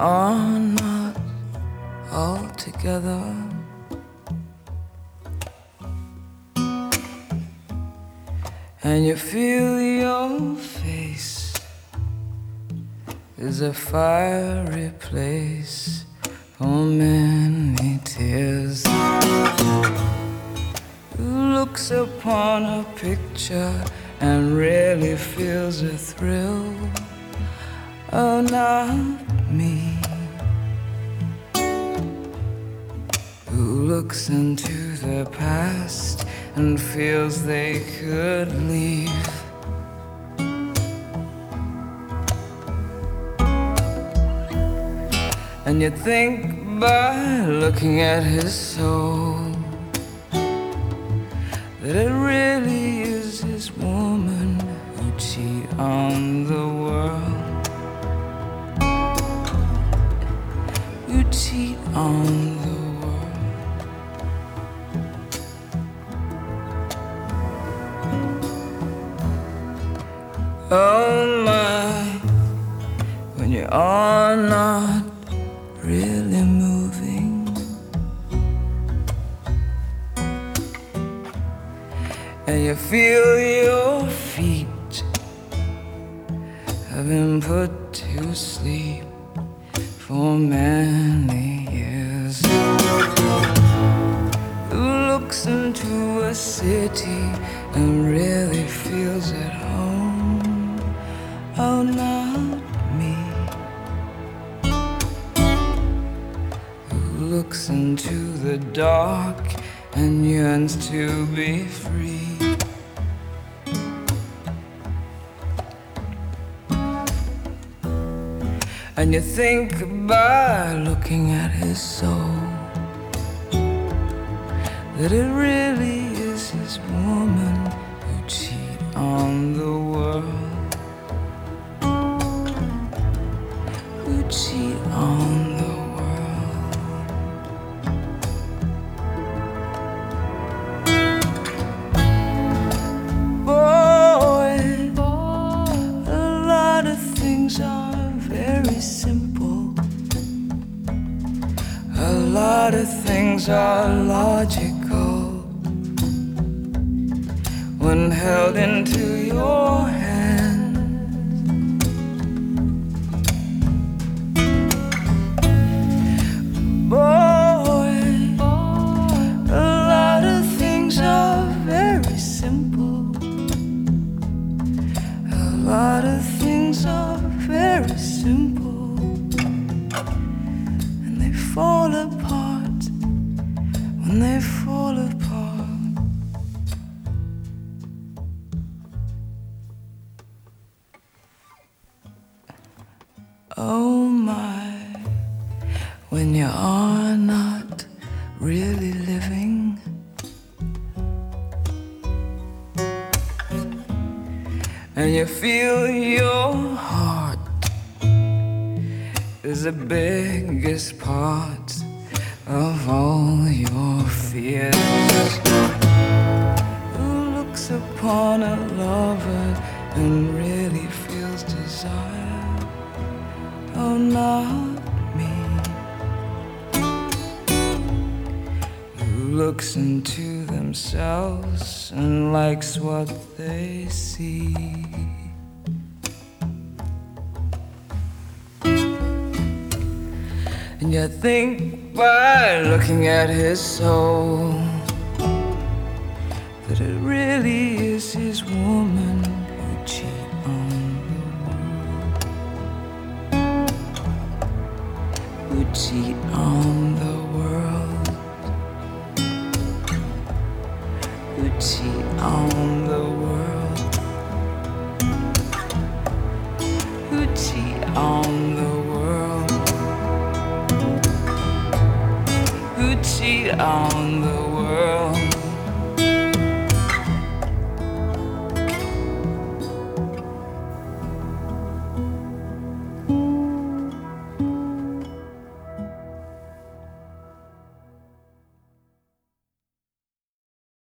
are not all together. And you feel your face is a fiery place for many tears. Who looks upon a picture and really feels a thrill? Oh, not me. Who looks into the past and feels they could leave? And you think by looking at his soul that it really is his woman who cheat on the world, who cheat on the world. Oh my, when you are not really moving, and you feel your feet have been put to sleep for many years. Who looks into a city and really feels at home? Oh, not me. Who looks into the dark and yearns to be free? And you think by looking at his soul that it really is his woman who cheat on the world, who cheat on the world. Boy, a lot of things are very simple. A lot of things are logical when held into your hand. Boy, a lot of things are very simple. A lot of things are very simple, and they fall apart when they fall apart. Oh my, when you are not really living, and you feel your heart is the biggest part of all your fears. Who looks upon a lover and really feels desire? Oh, not me. Who looks into themselves and likes what they see? And you think by looking at his soul that it really is his woman who cheat on the world, who cheat on the world, who cheat on the world, who cheat on the world, who cheat on the world.